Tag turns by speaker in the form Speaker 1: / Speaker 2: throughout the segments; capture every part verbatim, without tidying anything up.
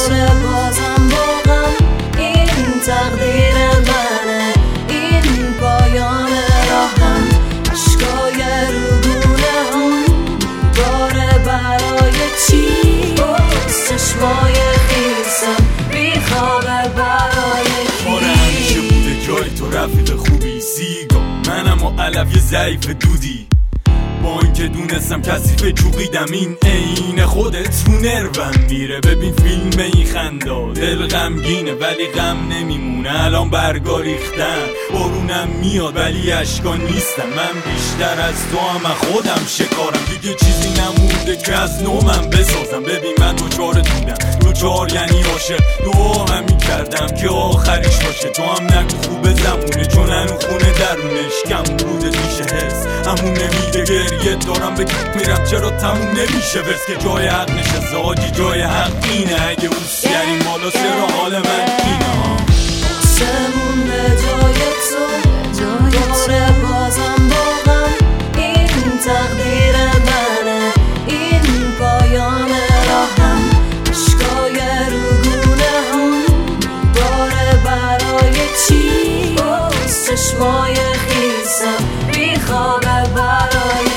Speaker 1: دوباره بازم با غم، این تقدیر منه، این پایان راهم. عشقای روگونه هم باره برای چی؟ باز چشمای خیسم بیخوابه برای کی؟
Speaker 2: آره همیشه بوده جای تو رفیق خوبی، سیگا منم و علف یه ضعیف دودی. با اینکه دونستم کثیف چوقیدم، این عین خودت رو نروم میره. ببین فیلم این خندا دل غمگینه ولی غم نمیمونه. الان برگا ریختن بارونم میاد ولی اشکا نیستم. من بیشتر از تو هم خودم شکارم، دیگه چیزی نمونده که از نومم بسازم. ببین من دوچار بودم، دوچار یعنی عاشق، دعا همین کردم که آخریش باشه. تو هم نگو خوبه زمونه چون هنو خونه درونش کم بوده پیش حس. همون نمیده گریه دارم به کت میرم چرا تموم نمیشه ورس که جای حق نشسته آجی جای حق اینه. اگه اوسیریم مالا سر حال من اینه
Speaker 1: آسمون به جای تو دوباره بازم با غم، این تقدیر منه، این پایان راهم. عشقای روگونه هم باره برای چی؟ باز چشمای خیسم بیخوابه برای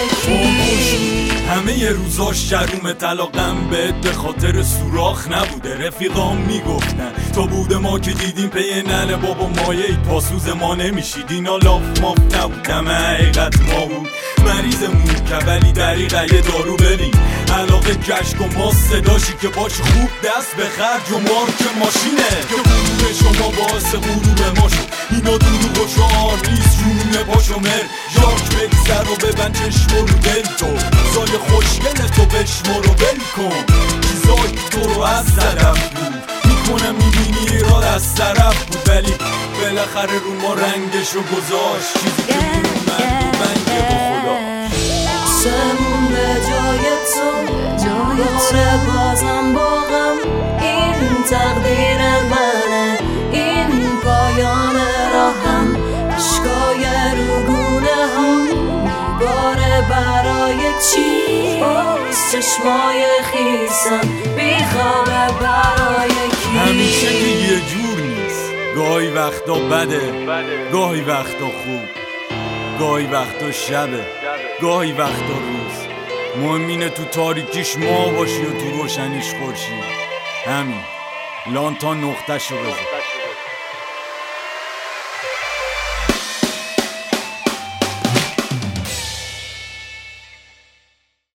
Speaker 1: کی؟
Speaker 2: همه یه روزاش شروم طلاقم بهت به خاطر سوراخ نبوده. رفیقام میگفتن تا بوده ما که دیدیم پی ننه بابا مایه پاسوز ما نمیشید. اینا لاف ماف نبودم حقیقت ما بود مریضمون که ولی دریقه یه دارو. ببین علاقه کشک و ما صداشی که باش خوب دست به خرج و مارک ماشینه که غرور شما باعث غرور ما شد. اینا دروغ و شعار نیست جنون پاشو مر یاک بگذر و ببند چشم رو دل تو. زای خوشگل تو بشمار و بل کن چیزایی تو رو از طرف بود میکنم میبینی ایراد از طرف بود. ولی بالاخره رو ما رنگش رو گذاشت چیزی که من رو بنگه با خدا.
Speaker 1: آسمون به جای تو دوباره بازم با غم، این تقدیر منه، این پایان راهم. عشقای روگونه هم باره برای چی؟ باز چشمای خیسم بیخوابه برای کی؟
Speaker 2: همیشه که یه جور نیست، گاهی وقتا بده، گاهی وقتا خوب، گاهی وقتا شبه، گاهی وقتا روز. مهم اینه تو تاریکیش ما باشی و تو روشنیش خورشید. همین لانتان نقطه شو بزن.